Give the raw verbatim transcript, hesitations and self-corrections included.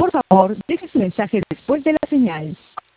Por favor, deje su mensaje después de la señal.